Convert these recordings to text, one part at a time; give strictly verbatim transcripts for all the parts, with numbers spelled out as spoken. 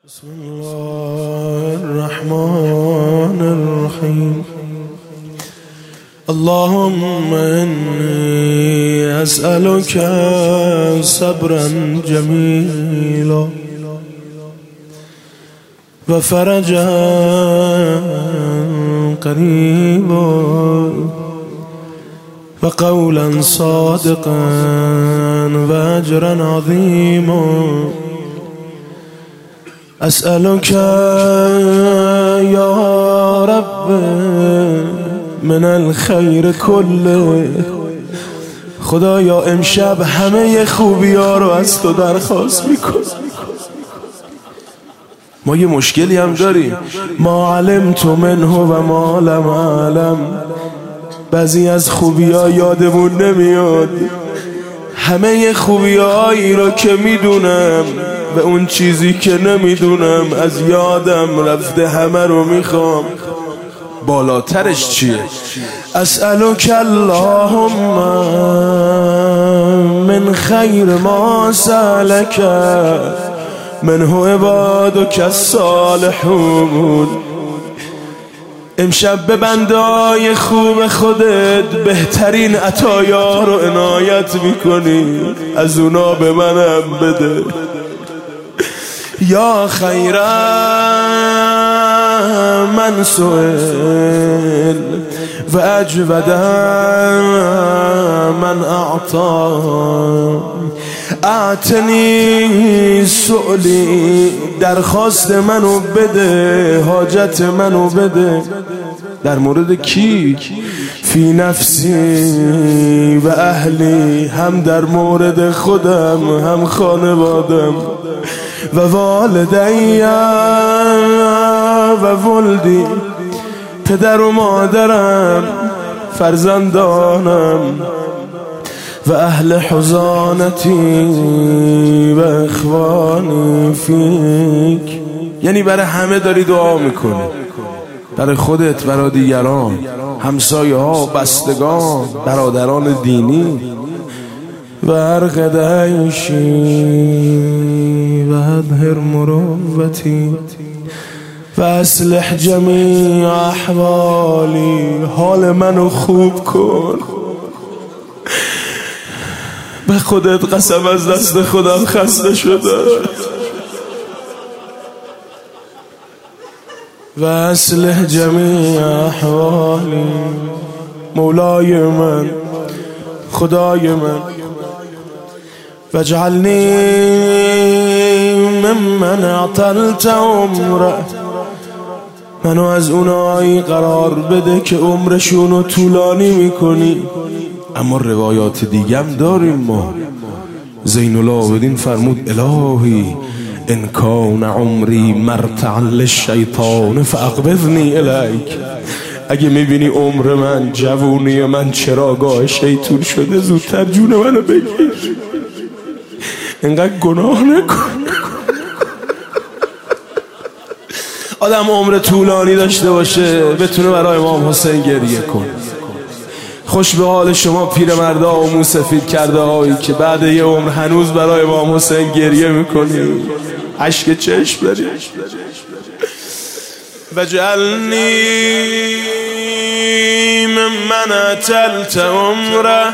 بسم الله الرحمن الرحيم. اللهم إني أسألك صبرا جميلا وفرجا قريبا وقولا صادقا وأجرا عظيما. أسألك يا رب من الخير كله. خدایا امشب همه خوبی ها رو از تو درخواست میکن. ما یه مشکلی هم داریم، ما علمت منه و ما لم اعلم. بعضی از خوبی ها یادمون نمیاد، همه خوبی هایی رو که میدونم و اون چیزی که نمیدونم از یادم رفته، همه رو میخوام. بالاترش چیه؟ اسألک اللهم من خیر ما سألک منه عبادک الصالحون. امشب به بنده‌های خوب خودت بهترین عطایا رو عنایت میکنی، از اونا به منم بده. یا خیر من سئل و اجود من اعطا. اعطنی سؤلی، درخواست منو بده، حاجت منو بده. در مورد کی؟ فی نفسی و اهلی، هم در مورد خودم هم خانوادم و والدی و ولدی، پدر و مادرم، فرزندانم و اهل حضانتی و اخوانی فیک. یعنی برای همه داری دعا میکنی، برای خودت، برای دیگران، همسایه ها، بستگان، برادران دینی. و ارقد عیشی و اظهر مروتی و اصلح جمیع احوالی. حال منو خوب کن. به خودت قسم، از دست خودم خسته شده. و اصلح جمیع احوالی. مولای من، خدای من، واجعلنی ممن اعطلت عمره. منو از اونایی قرار بده که عمرشونو طولانی میکنی. اما روایات دیگم داریم ما. زین العابدین فرمود الهی ان کان عمری مرتعا للشیطان فاقبضنی الیک. اگه میبینی عمر من، جوونی من چراگاه شیطون شده، زودتر جون منو بگیر. اینقدر گناه نکن. آدم عمر طولانی داشته باشه، بتونه برای امام حسین گریه کن. خوش به حال شما پیرمردا و موسفید کرده هایی که بعد یه عمر هنوز برای امام حسین گریه میکنی، اشک چشم داری. وجعلنی ممن اعطلت عمره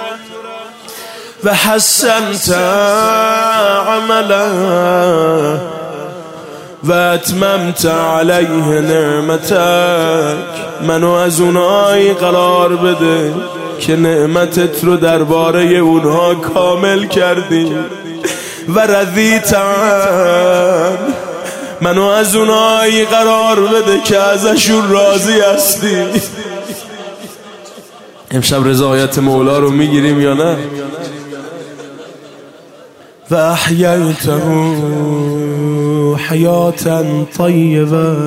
و حسنت عمله و اتممت علیه نعمتک. منو از اونایی قرار بده که نعمتت رو درباره اونها کامل کردی. و رضیت عن، منو از اونایی قرار بده که ازشون راضی هستی. امشب رضایت مولا رو میگیریم یا نه؟ و احییته حیاتا طیبه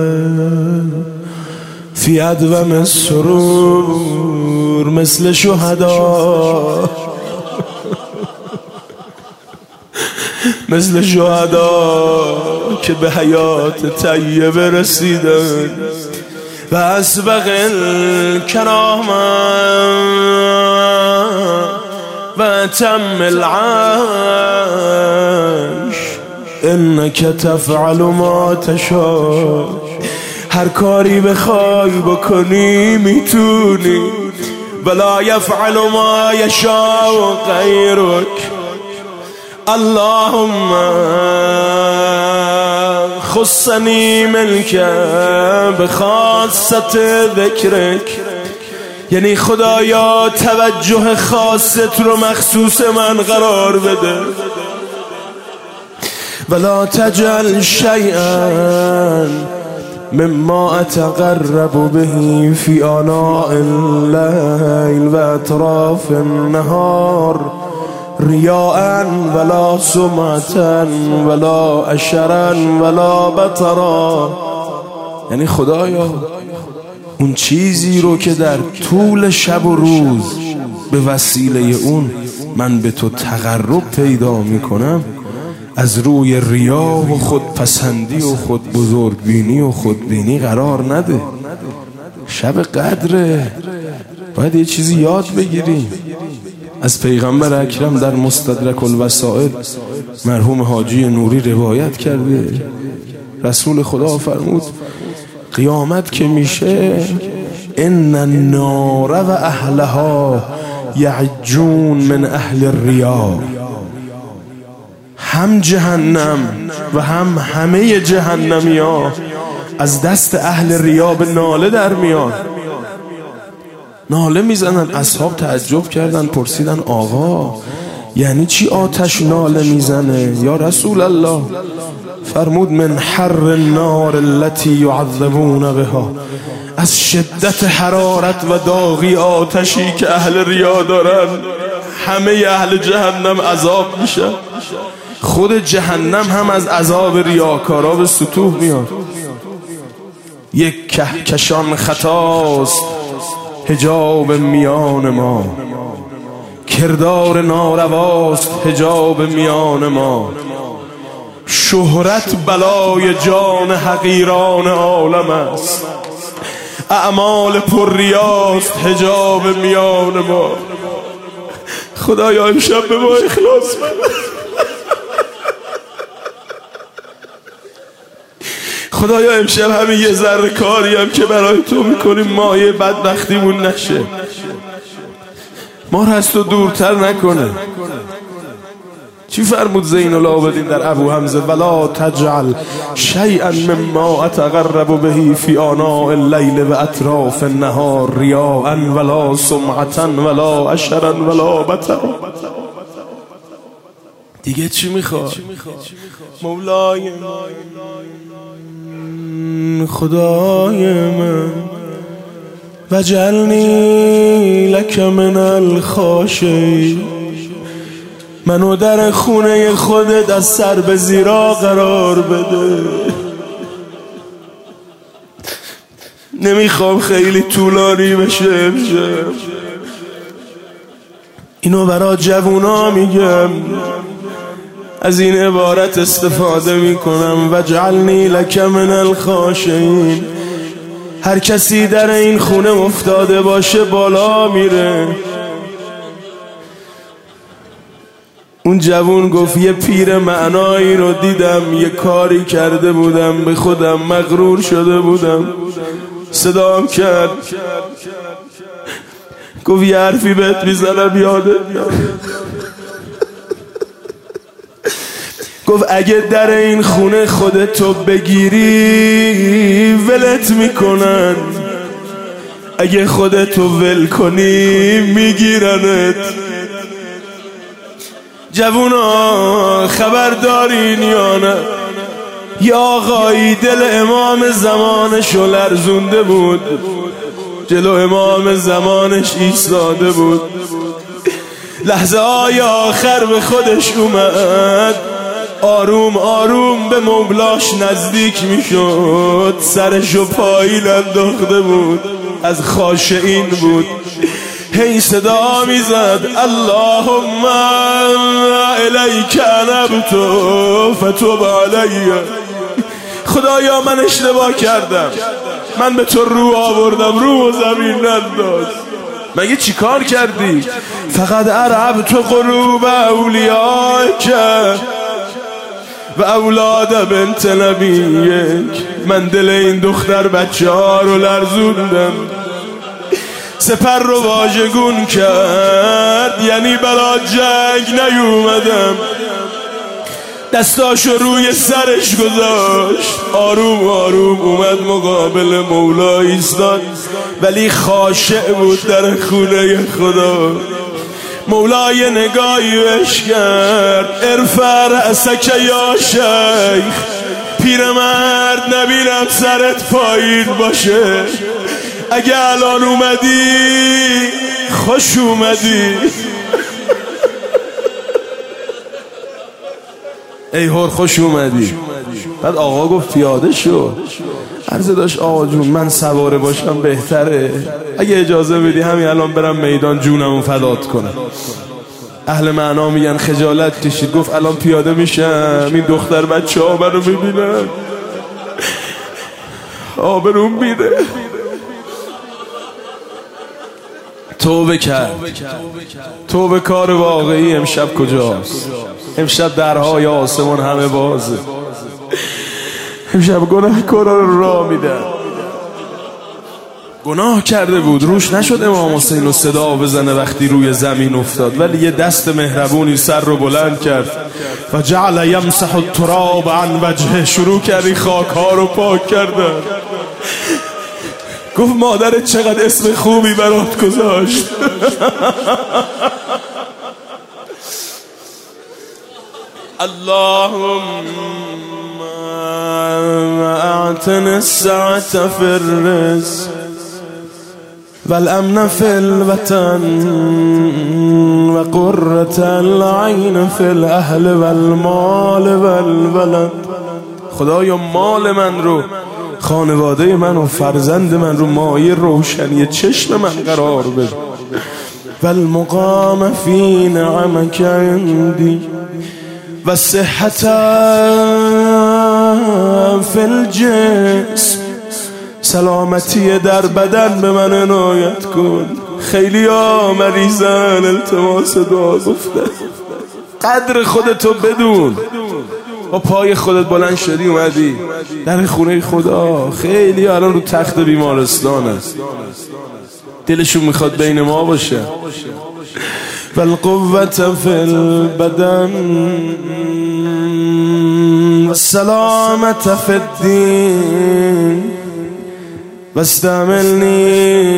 فی ادوم السرور مثل شهدا. مثل شهدا که به حیات طیبه رسیدن. و اسبق الکرامه و تم العیش انک تفعل ما تشاء، هر کاری بخوای بکنی میتونی، ولا یفعل ما یشاء غیرک. اللهم خصنی منک بخاصت ذکرک، یعنی خدایا توجه خاصت رو مخصوص من قرار بده. ولا تجعل شیئا مما اتقرب به فی آناء اللیل و اطراف النهار ریاء ولا سمعة ولا اشرا ولا بطرا. یعنی خدایا اون چیزی رو که در طول شب و روز به وسیله اون من به تو تقرب پیدا میکنم، از روی ریا و خودپسندی و خود بزرگبینی و خودبینی قرار نده. شب قدره، باید یه چیزی یاد بگیریم. از پیغمبر اکرم در مستدرک الوسائل مرحوم حاجی نوری روایت کرده، رسول خدا فرمود قیامت که میشه ان النار و اهلها یعجون من اهل الریا، هم جهنم و هم همه جهنمی ها از دست اهل ریا به ناله در میان، ناله میزنن. اصحاب تعجب کردن، پرسیدن آقا یعنی چی آتش ناله میزنه یا رسول الله؟ فرمود من حر النار التي يعذبون بها، از شدت حرارت و داغی آتشی که اهل ریا دارن همه اهل جهنم عذاب میشن. خود جهنم هم از عذاب ریاکارا به سطوح میاد. یک کهکشان خطاست حجاب میان ما، کردار نارواست حجاب میان ما، شهرت بلای جان حقیران عالم است، اعمال پر ریاست حجاب میان ما. خدایا امشب به ما اخلاص بده. خدایا امشب همین یه ذره کاری هم که برای تو میکنیم مایه بدبختیمون نشه، ما رو از تو دورتر نکنه. چی فرمود زین العابدین در ابو حمزه؟ ولا تجعل شیئا مما اتقرب به فی آناء اللیل و اطراف النهار ریاء ولا سمعة ولا اشرا ولا بطرا. دیگه چی میخواد مولای من، خدای من؟ وجعلنی لک من الخاشعین، منو در خونه خودت از سر به زیرا قرار بده. نمیخوام خیلی طولانی بشه امشب، اینو برا جوونا میگم، از این عبارت استفاده میکنم وجعلنی لک من الخاشعین. هر کسی در این خونه افتاده باشه بالا میره. اون جوون گفت یه پیر معنایی رو دیدم، یه کاری کرده بودم به خودم مغرور شده بودم، صدام کرد گفت یه حرفی بهت میزنم یادت میاد. گفت اگه در این خونه خودتو بگیری ولت میکنن، اگه خودتو ول کنی میگیرنت. جوونا خبر دارین یا نه؟ یا آقایی دل امام زمانشو لرزونده بود، جلو امام زمانش ایستاده بود، لحظه های آخر به خودش اومد، آروم آروم به مولاش نزدیک میشد، سرشو پایین انداخته بود، از خاشعین بود، هی صدا میزد اللهم الیک انبت فتب علی. خدایا من اشتباه کردم، من به تو رو آوردم، رو و زمین ننداز. مگه چی کار کردی؟ فقط ارعبت قلوب اولیاک و اولاد بنت نبیک. من دل این دختر بچه ها رو لرزوندم، سپر رو واژگون کرد، یعنی برا جنگ نیومدم. دستاشو روی سرش گذاشت، آروم آروم اومد مقابل مولا ایستاد، ولی خاشع بود در خونه خدا. مولا یه نگاهی بهش کرد، ارفع رأسک یا شیخ، پیرمرد نبینم سرت پایین باشه، اگه الان اومدی خوش اومدی. ای هر خوش اومدی. بعد آقا گفت پیاده شو. عرض داشت آقا جون من سواره باشم بهتره، اگه اجازه بدی همین الان برم میدان جونمو فدات کنم. اهل معنا میگن خجالت کشید، گفت الان پیاده میشم این دختر بچه ها منو میبینم آبروم میده. توبه کرد. توبه کار واقعی امشب کجاست؟ امشب درهای آسمان همه بازه. امشب گناهکارا رو راه میدن. گناه کرده بود، روش نشد امام حسین رو صدا بزنه وقتی روی زمین افتاد، ولی یه دست مهربونی سر رو بلند کرد و جعل یمسح التراب عن وجهه، شروع کردی خاک ها رو پاک کردن. گفت مادرت چقدر اسم خوبی برات گذاشت. اللهم اعطني السعة في الرزق والامن في الوطن وقرة العين في الاهل والمال والولد. خدایا مال من رو، خانواده من و فرزند من رو مایه روشنی چشم من قرار بده. والمقام فی نعمک عندی و صحت فی الجسم، سلامتی در بدن به من عنایت کن. خیلی ها مریضن، التماس دعا گفتن. قدر خودتو بدون. با پای خودت بلند شدی اومدی در خونه خدا. خیلی الان رو تخت بیمارستان است، دلشون میخواد بین ما باشه. والقوة في البدن والسلامة في الدين واستعملني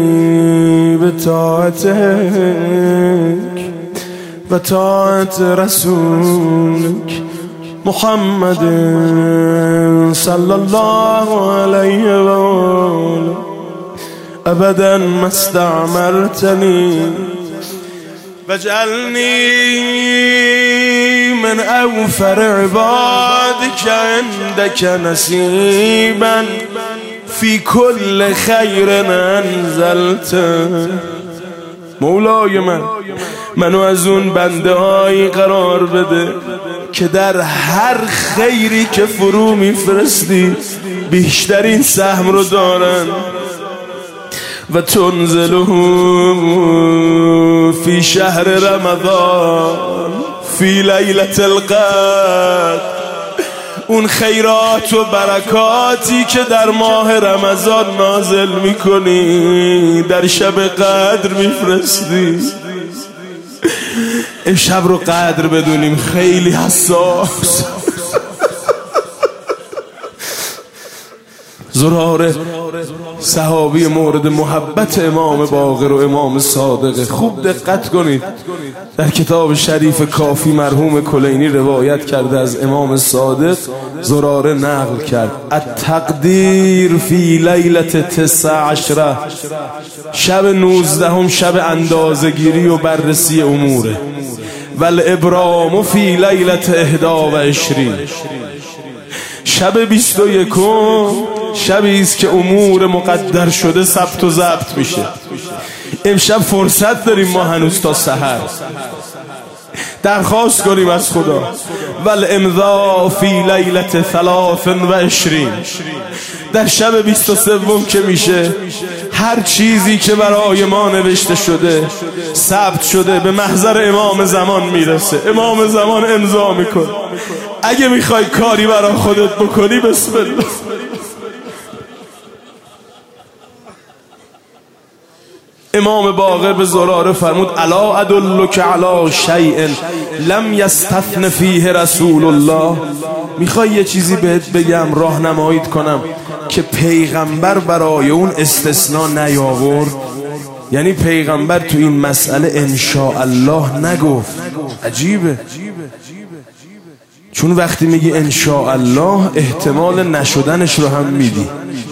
بطاعتك وطاعة رسولك محمد صلى الله عليه وآله. أبدا ما استعمرتني واجعلني من أوفر عبادك عندك نصيبا في كل خير أنزلته. مولای من منو از اون بنده هایی قرار بده که در هر خیری که فرو میفرستی بیشترین سهم رو دارن. و تنزله فی شهر رمضان فی لیلة القدر، اون خیرات و برکاتی که در ماه رمضان نازل میکنی در شب قدر میفرستی. امشب رو قدر بدونیم، خیلی حساس. زراره صحابی مورد محبت امام باقر و امام صادق. خوب دقت کنید، در کتاب شریف کافی مرحوم کلینی روایت کرده از امام صادق. زراره نقل کرد التقدیر فی لیلة تسع عشره، شب نوزدهم شب اندازه‌گیری و بررسی اموره. والابرام فی لیلة احدا و عشرین، شب بیست و یکم شبی است که امور مقدر شده ثبت و ضبط میشه. امشب فرصت داریم ما هنوز تا سحر. درخواست کنیم از خدا. والامضاء فی لیلة ثلاث و عشرین، در شب بیست و سوم که میشه هر چیزی که برای ما نوشته شده ثبت شده به محضر امام زمان میرسه. امام زمان امضا میکنه. اگه میخوای کاری برای خودت بکنی بسم الله. امام باقر به زراره فرمود الا ادلک علی شیء لم یستثن فیه رسول الله. میخوای یه چیزی بهت بگم، راهنماییت کنم که پیغمبر برای اون استثناء نیاورد؟ یعنی پیغمبر تو این مسئله انشاءالله نگفت. عجیبه، چون وقتی میگی انشاءالله احتمال نشدنش رو هم میدی،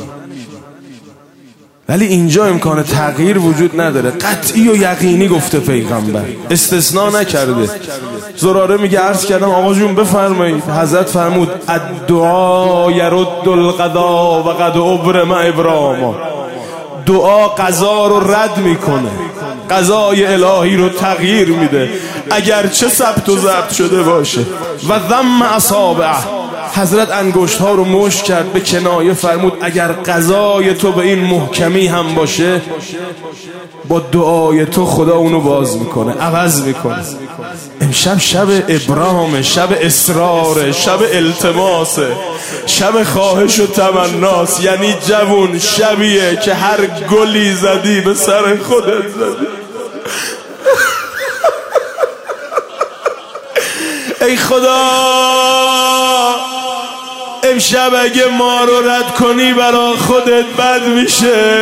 ولی اینجا امکان تغییر وجود نداره. قطعی و یقینی گفته پیغمبر، استثناء نکرده. زراره میگه عرض کردم آقا جون بفرمایید. حضرت فرمود الدعا یرد القضا و قد ابرم ابراما. دعا قضا رو رد میکنه، قضای الهی رو تغییر میده اگر چه ثبت و ضبط شده باشه. و ضم اصابعه، حضرت انگشت ها رو مشت کرد، به کنایه فرمود اگر قضای تو به این محکمی هم باشه، با دعای تو خدا اونو باز میکنه، عوض میکنه. امشب شب ابرام، شب اصرار، شب التماس، شب خواهش و تمناس. یعنی جوون شبیه که هر گلی زدی به سر خودت زدی. ای خدا امشب اگه ما رو رد کنی برا خودت بد میشه.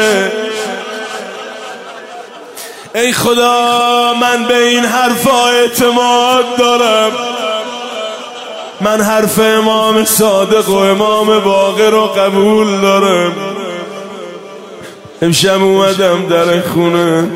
ای خدا من به این حرفا اعتماد دارم، من حرف امام صادق و امام باقر رو قبول دارم. امشب اومدم در خونه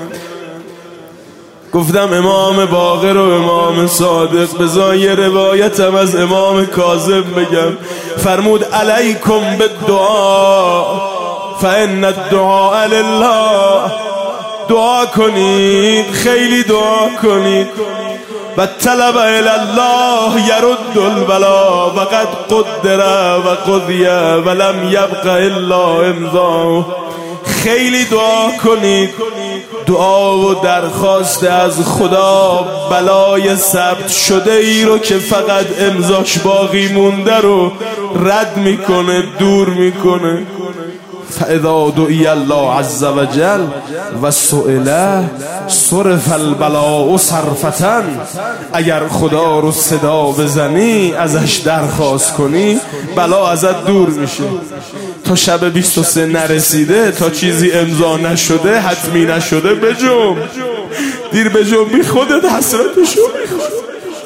گفتم امام باقر و امام صادق، بذار یه روایتم از امام کاظم بگم. فرمود علیکم بالدعا فان الدعاء لله. دعا کنید، خیلی دعا کنید. و طلب الی الله یرد البلا و قد قدر و قضی و لم یبق الا امضاء. خیلی دعا کنید، دعا و درخواست از خدا بلای ثبت شده ای رو که فقط امضاش باقی مونده رو رد میکنه، دور میکنه. فاذا دعی الله عز وجل و سئل صرف البلاء صرفة. اگر خدا رو صدا بزنی، ازش درخواست کنی، بلا ازت دور میشه. تا شب بیست و سه نرسیده، تا چیزی امضا نشده، حتمی نشده، بجنب. دیر بجنبی خودت حسرتشو میخوری.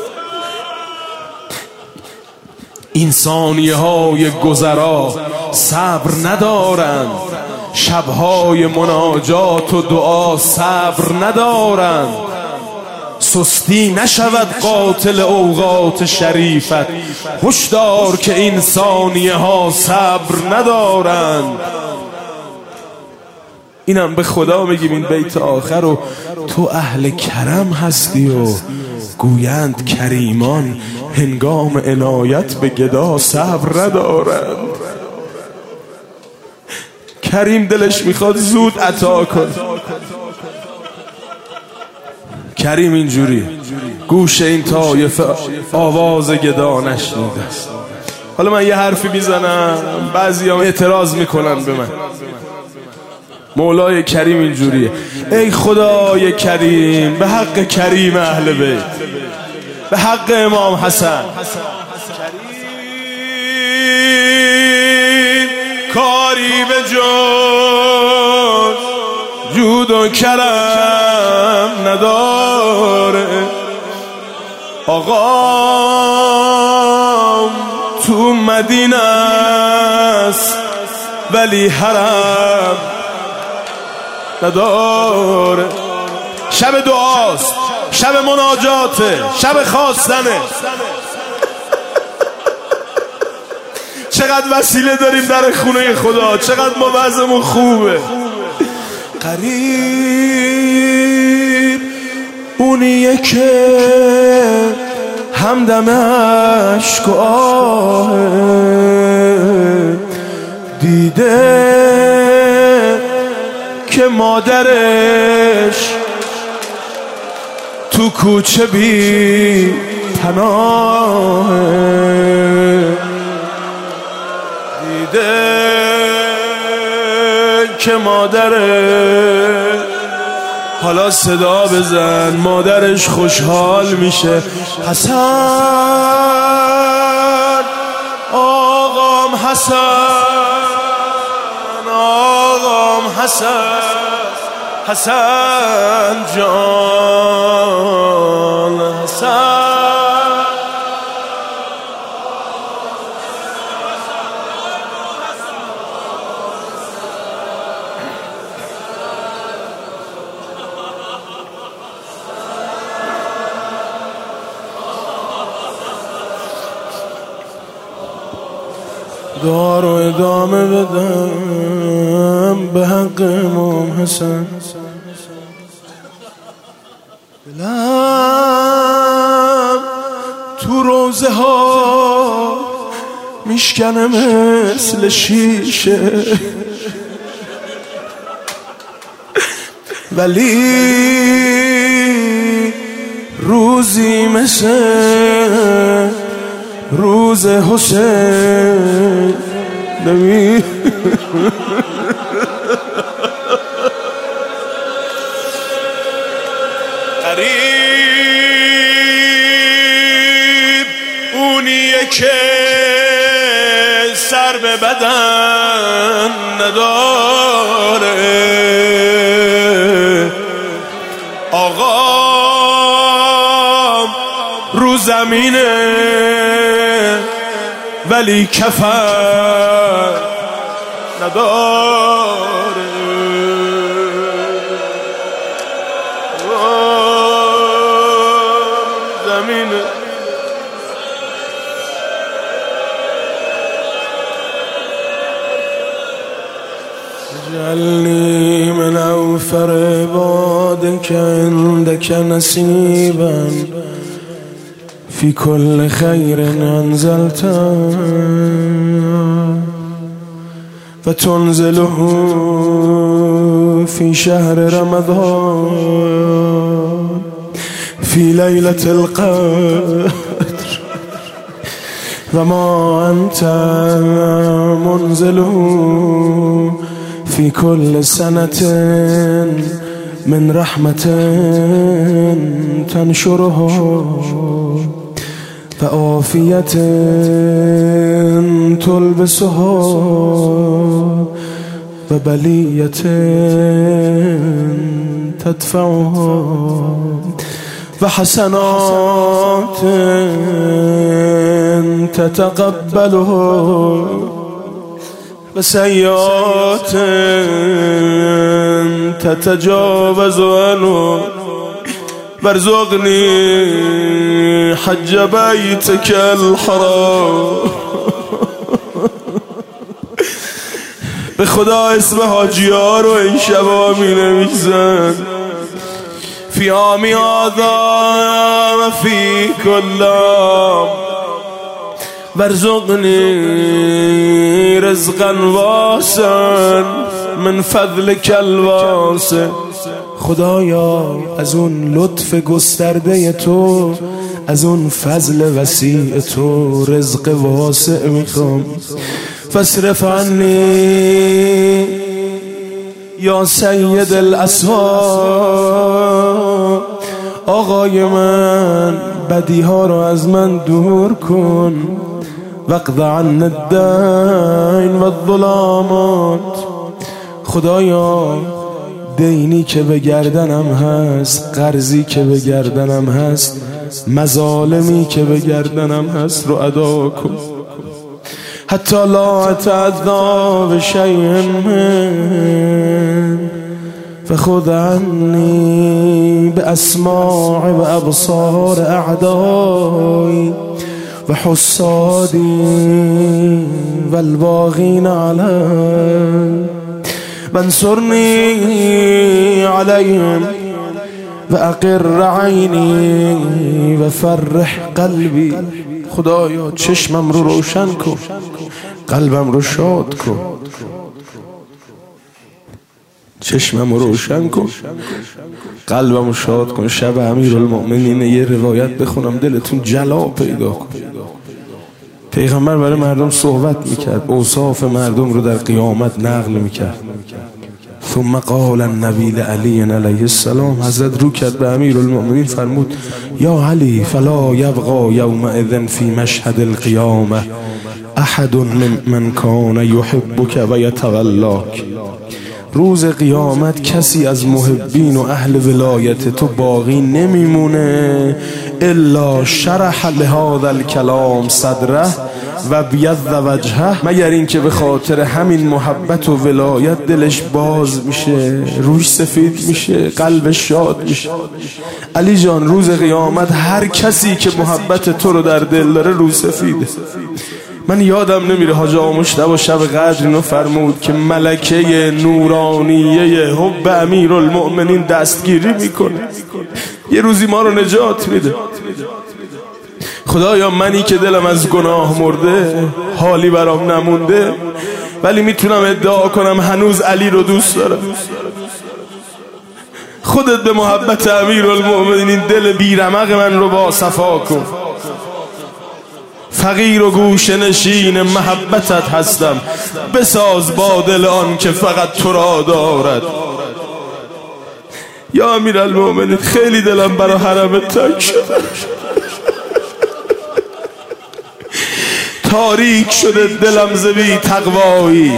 انسانی های گذرا صبر ندارند، شبهای مناجات و دعا صبر ندارند. سستی نشود قاتل اوقات شریفت، هشدار که این ثانیه ها صبر ندارند. اینم به خدا میگیم این بیت آخر رو. تو اهل کرم هستی و گویند کریمان هنگام عنایت به گدا صبر ندارند. کریم دلش میخواد زود عطا کن. کریم اینجوری گوش این طایفه آواز گدا نشنیده است. حالا من یه حرفی میزنم، بعضی هم اعتراض میکنن به من. مولای کریم اینجوریه: ای خدای کریم، به حق کریم اهل بیت، به حق امام حسن، کریم کاری به جز جود و کرم نداره. آقام تو مدینه است ولی حرم نداره. شب دعاست، شب مناجاته، شب خواستنه. چقدر وسیله داریم در خونه خدا، چقدر ما وضعمون خوبه. قریب اونیه که همدم عشق و آه دیده که مادرش تو کوچه بی پناهه. دیده که مادره، حالا صدا بزن مادرش خوشحال میشه. حسن آقام حسن آقام حسن حسن جان حسن. دار و ادامه بدم به حق امام حسن. دلم تو روزه ها میشکنه مثل شیشه، ولی روزی مثل روز حسین نمی قریب اونیه که سر به بدن نداره، آقا رو زمینه ولی کفن نداره. زمینه اجعلني من أوفر عبادك عندك نصيبا في كل خير أنزلته فتنزله في شهر رمضان في ليلة القدر وما أنت منزله في كل سنة من رحمة تنشره فعافية تلبسها وبلية تدفعها وحسنات تتقبلها وسيئات تتجاوز عنه وارزقني حج بيتك الحرام. به خدا اسم حاجی ها رو این شبا می نویسن. فی آمی آدم فی کلام وارزقنی رزقا واسعا من فضلک الواسع. خدایا از اون لطف گسترده تو، از اون فضل وسیع تو رزق واسع میخوام. فاصرف عنی یا سید الاسواق، آقای من بدیها رو از من دور کن. واقض عن الدین و الظلامات، خدایا دینی که به گردنم هست، قرضی که به گردنم هست، مظالمی که به گردنم هست رو ادا کن. حتی لا اتعذا بشیء من فخذ عنی باسماع و ابصار اعدایی و حسادی و الباغین علی وانصرنی علیهم و اقر عینی و فرح قلبی. خدایا چشمم رو روشن کن، قلبم رو شاد کن. چشممو روشن کن، قلبمو شاد کن. شب امیرالمؤمنین یه روایت بخونم دلتون جلا پیدا کن. پیغمبر برای مردم صحبت میکرد، اوصاف مردم رو در قیامت نقل میکرد. ثم قال النبی لعلی علیه السلام، حضرت رو کرد به امیرالمؤمنین فرمود یا علی فلا یبقى یومئذ فی مشهد القیامه احد ممن کان یحبک و یتولاک. روز قیامت کسی از محبین و اهل ولایت تو باقی نمیمونه الا شرح لهذا الکلام صدره و بیض وجهه، مگر این که به خاطر همین محبت و ولایت دلش باز میشه، روش سفید میشه، قلبش شاد میشه. علی جان روز قیامت هر کسی که محبت تو رو در دل داره رو سفیده. من یادم نمیره حاج آقا مجتبی شب قدر اینو فرمود که ملکه نورانیه حب امیرالمؤمنین دستگیری میکنه، یه روزی ما رو نجات میده. خدایا منی که دلم از گناه مرده، حالی برام نمونده، ولی میتونم ادعا کنم هنوز علی رو دوست دارم. خودت به محبت امیرالمؤمنین دل بیرمق من رو با صفا کن. فقیر و گوشه نشین محبتت هستم، بساز با دل آن که فقط تو را دارد. یا امیرالمؤمنین خیلی دلم برای حرمت تنگ شده، تاریک شده دلم ز بی تقوایی،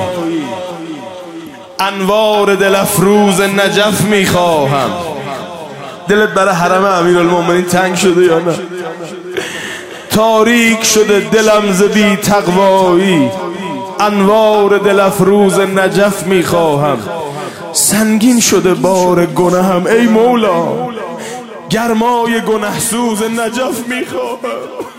انوار دل افروز نجف میخواهم. دلت برای حرم امیرالمؤمنین تنگ شده یا نه؟ تاریک شده دلم ز بی تقوایی، انوار دل افروز نجف میخواهم. سنگین شده بار گناهم ای مولا، گرمای گنه سوز نجف میخواهم.